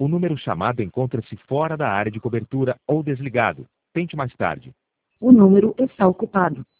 O número chamado encontra-se fora da área de cobertura ou desligado. Tente mais tarde. O número está ocupado.